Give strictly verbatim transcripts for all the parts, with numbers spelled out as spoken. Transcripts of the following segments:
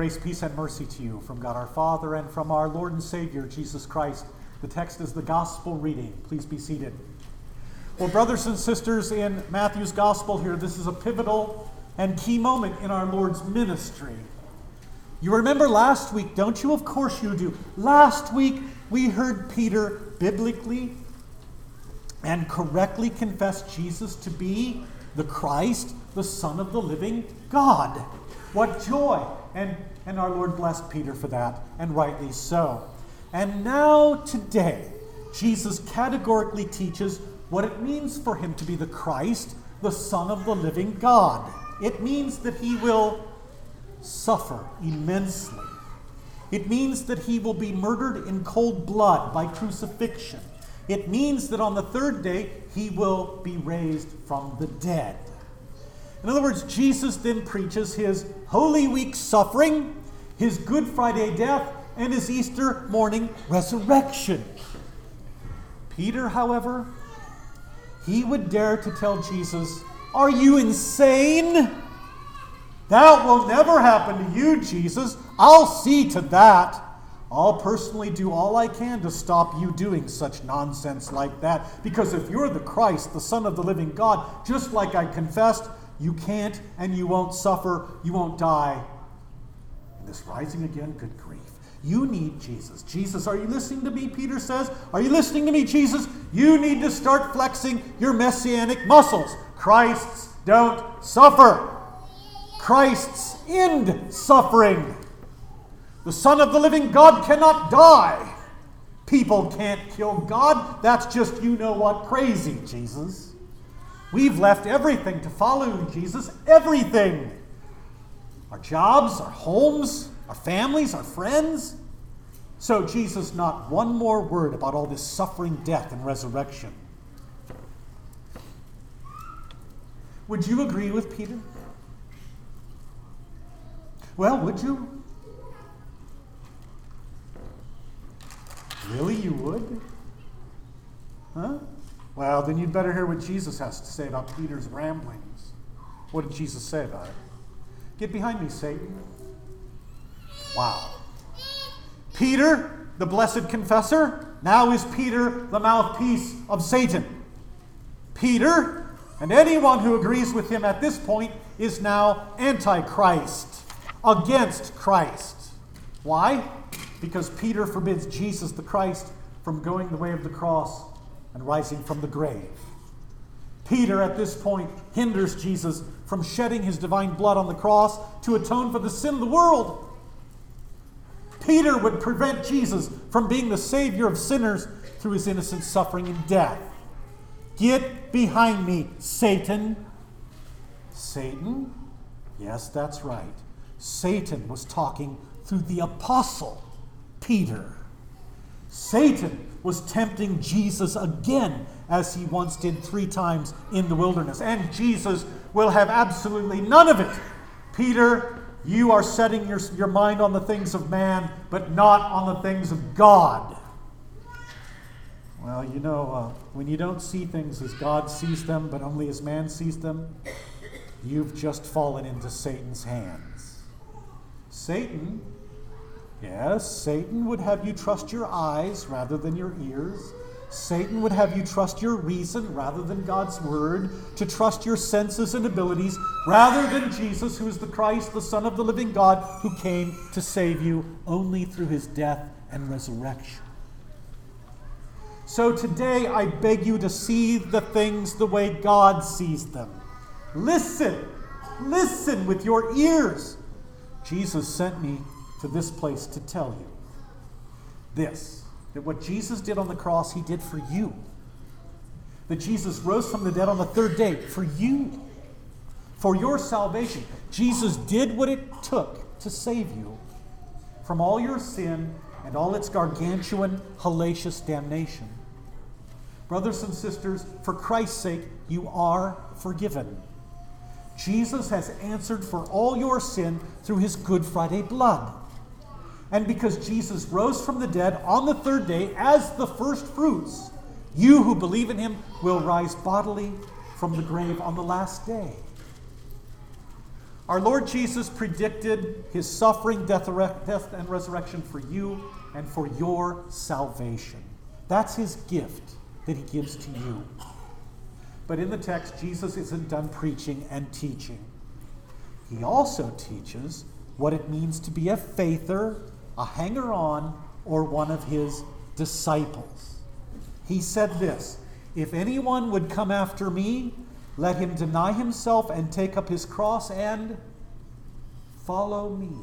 Grace, peace, and mercy to you from God our Father and from our Lord and Savior, Jesus Christ. The text is the gospel reading. Please be seated. Well, brothers and sisters, in Matthew's gospel here, this is a pivotal and key moment in our Lord's ministry. You remember last week, don't you? Of course you do. Last week, we heard Peter biblically and correctly confess Jesus to be the Christ, the Son of the living God. What joy! And, and our Lord blessed Peter for that, and rightly so. And now, today, Jesus categorically teaches what it means for him to be the Christ, the Son of the living God. It means that he will suffer immensely. It means that he will be murdered in cold blood by crucifixion. It means that on the third day, he will be raised from the dead. In other words, Jesus then preaches his Holy Week suffering, his Good Friday death, and his Easter morning resurrection. Peter, however, he would dare to tell Jesus, "Are you insane? That will never happen to you, Jesus. I'll see to that. I'll personally do all I can to stop you doing such nonsense like that. Because if you're the Christ, the Son of the living God, just like I confessed, you can't and you won't suffer, you won't die. And this rising again, good grief. You need Jesus. Jesus, are you listening to me, Peter says? Are you listening to me, Jesus? You need to start flexing your messianic muscles. Christs don't suffer. Christs end suffering. The Son of the living God cannot die. People can't kill God. That's just you know what crazy, Jesus. We've left everything to follow you, Jesus. Everything. Our jobs, our homes, our families, our friends. So, Jesus, not one more word about all this suffering, death, and resurrection. Would you agree with Peter? Well, would you? Really, you would? Huh? Well, then you'd better hear what Jesus has to say about Peter's ramblings. What did Jesus say about it? Get behind me, Satan. Wow. Peter, the blessed confessor, now is Peter, the mouthpiece of Satan. Peter, and anyone who agrees with him at this point, is now Antichrist, against Christ. Why? Because Peter forbids Jesus the Christ from going the way of the cross and rising from the grave. Peter, at this point, hinders Jesus from shedding his divine blood on the cross to atone for the sin of the world. Peter would prevent Jesus from being the Savior of sinners through his innocent suffering and death. Get behind me, Satan. Satan? Yes, that's right. Satan was talking through the apostle Peter. Satan was tempting Jesus again, as he once did three times in the wilderness. And Jesus will have absolutely none of it. Peter, you are setting your, your mind on the things of man, but not on the things of God. Well, you know, uh, when you don't see things as God sees them, but only as man sees them, you've just fallen into Satan's hands. Satan... Yes, Satan would have you trust your eyes rather than your ears. Satan would have you trust your reason rather than God's word, to trust your senses and abilities rather than Jesus, who is the Christ, the Son of the living God, who came to save you only through his death and resurrection. So today I beg you to see the things the way God sees them. Listen, listen with your ears. Jesus sent me to this place to tell you this, that what Jesus did on the cross, he did for you. That Jesus rose from the dead on the third day for you, for your salvation. Jesus did what it took to save you from all your sin and all its gargantuan, hellacious damnation. Brothers and sisters, for Christ's sake, you are forgiven. Jesus has answered for all your sin through his Good Friday blood. And because Jesus rose from the dead on the third day as the first fruits, you who believe in him will rise bodily from the grave on the last day. Our Lord Jesus predicted his suffering, death, death, and resurrection for you and for your salvation. That's his gift that he gives to you. But in the text, Jesus isn't done preaching and teaching. He also teaches what it means to be a faither, a hanger-on, or one of his disciples. He said this, "If anyone would come after me, let him deny himself and take up his cross and follow me."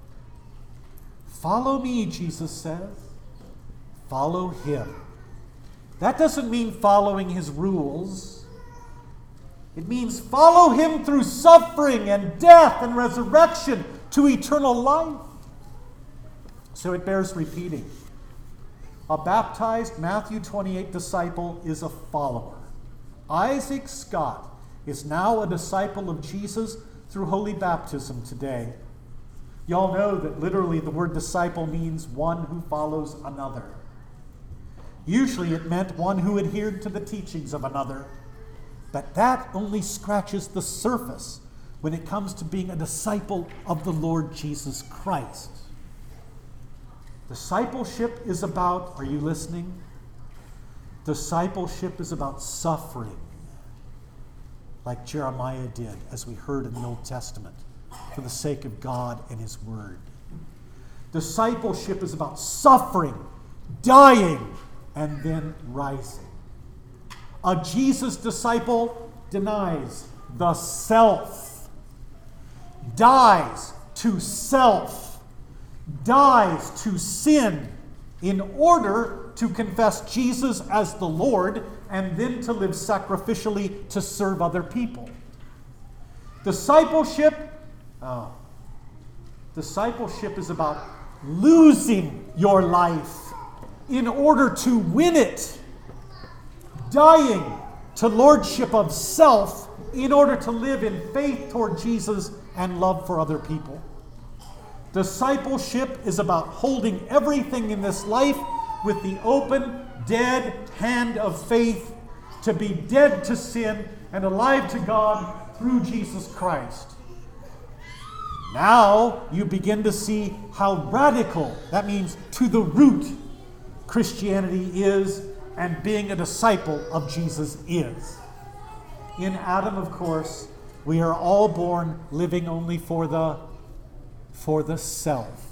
Follow me, Jesus says. Follow him. That doesn't mean following his rules. It means follow him through suffering and death and resurrection to eternal life. So it bears repeating. A baptized Matthew twenty-eight disciple is a follower. Isaac Scott is now a disciple of Jesus through holy baptism today. Y'all know that literally the word disciple means one who follows another. Usually it meant one who adhered to the teachings of another. But that only scratches the surface when it comes to being a disciple of the Lord Jesus Christ. Discipleship is about, are you listening? Discipleship is about suffering, like Jeremiah did, as we heard in the Old Testament, for the sake of God and his word. Discipleship is about suffering, dying, and then rising. A Jesus disciple denies the self, dies to self, dies to sin in order to confess Jesus as the Lord and then to live sacrificially to serve other people. Discipleship, oh, discipleship is about losing your life in order to win it. Dying to lordship of self in order to live in faith toward Jesus and love for other people. Discipleship is about holding everything in this life with the open, dead hand of faith to be dead to sin and alive to God through Jesus Christ. Now you begin to see how radical, that means to the root, Christianity is and being a disciple of Jesus is. In Adam, of course, we are all born living only for the, for the self.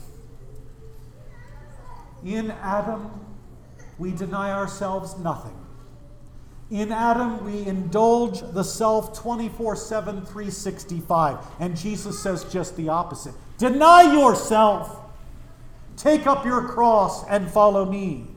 In Adam, we deny ourselves nothing. In Adam, we indulge the self twenty-four seven, three sixty-five. And Jesus says just the opposite. Deny yourself. Take up your cross and follow me.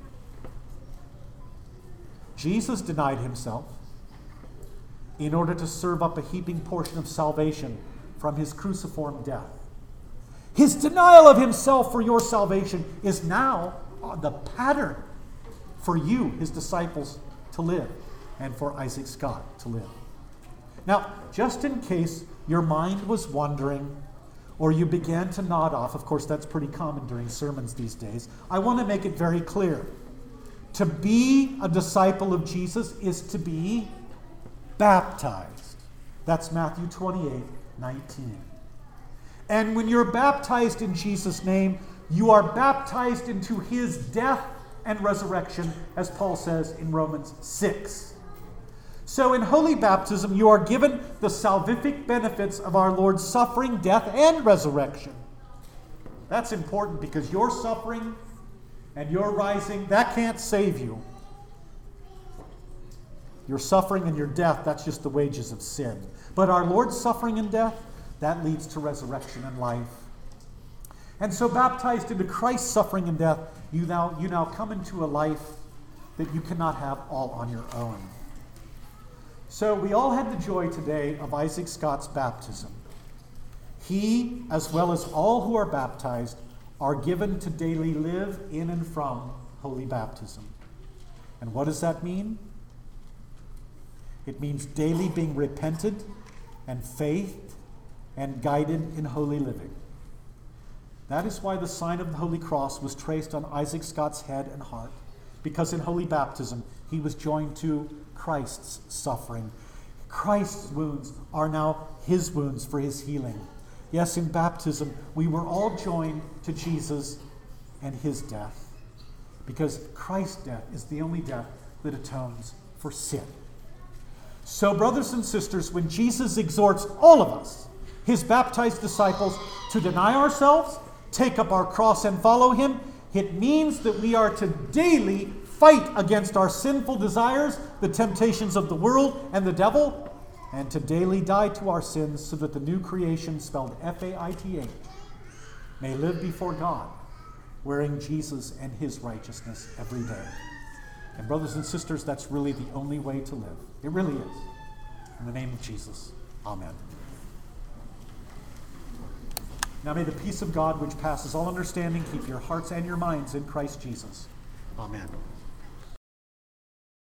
Jesus denied himself in order to serve up a heaping portion of salvation from his cruciform death. His denial of himself for your salvation is now the pattern for you, his disciples, to live, and for Isaac Scott to live. Now, just in case your mind was wandering or you began to nod off, of course that's pretty common during sermons these days, I want to make it very clear. To be a disciple of Jesus is to be baptized. That's Matthew twenty-eight, nineteen. And when you're baptized in Jesus' name, you are baptized into his death and resurrection, as Paul says in Romans six. So in holy baptism, you are given the salvific benefits of our Lord's suffering, death, and resurrection. That's important because your suffering and your rising, that can't save you. Your suffering and your death, that's just the wages of sin. But our Lord's suffering and death, that leads to resurrection and life. And so baptized into Christ's suffering and death, you now, you now come into a life that you cannot have all on your own. So we all had the joy today of Isaac Scott's baptism. He, as well as all who are baptized, are given to daily live in and from holy baptism. And what does that mean? It means daily being repented and faithed and guided in holy living. That is why the sign of the Holy Cross was traced on Isaac Scott's head and heart, because in holy baptism he was joined to Christ's suffering. Christ's wounds are now his wounds for his healing. Yes, in baptism, we were all joined to Jesus and his death, because Christ's death is the only death that atones for sin. So, brothers and sisters, when Jesus exhorts all of us, his baptized disciples, to deny ourselves, take up our cross and follow him, it means that we are to daily fight against our sinful desires, the temptations of the world and the devil, and to daily die to our sins so that the new creation, spelled F A I T H, may live before God, wearing Jesus and his righteousness every day. And brothers and sisters, that's really the only way to live. It really is. In the name of Jesus, amen. Now may the peace of God, which passes all understanding, keep your hearts and your minds in Christ Jesus. Amen.